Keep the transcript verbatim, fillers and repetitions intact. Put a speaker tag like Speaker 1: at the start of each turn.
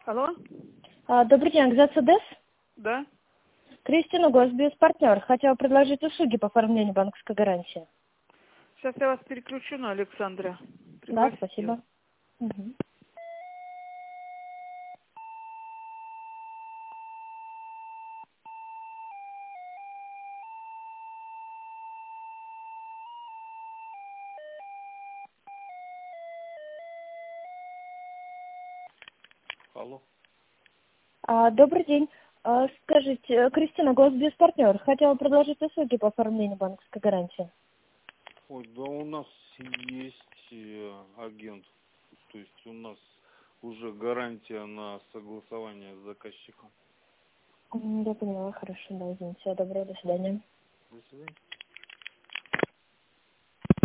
Speaker 1: Алло?
Speaker 2: А, Добрый день, Акзацадес.
Speaker 1: Да?
Speaker 2: Кристина, госбизнес-партнер. Хотела предложить услуги по оформлению банковской гарантии.
Speaker 1: Сейчас я вас переключу на Александра.
Speaker 2: Да,
Speaker 1: Пригласите
Speaker 2: спасибо.
Speaker 1: его.
Speaker 2: Мгм.
Speaker 3: Алло.
Speaker 2: А, Добрый день. А, Скажите, э, Кристина, госбизнес-партнер. Хотела предложить услуги по оформлению банковской гарантии.
Speaker 3: Ой, да у нас есть э, агент. То есть у нас уже гарантия на согласование с заказчиком.
Speaker 2: М, Я поняла, хорошо, да, извините. Всего доброго, до свидания.
Speaker 3: До свидания.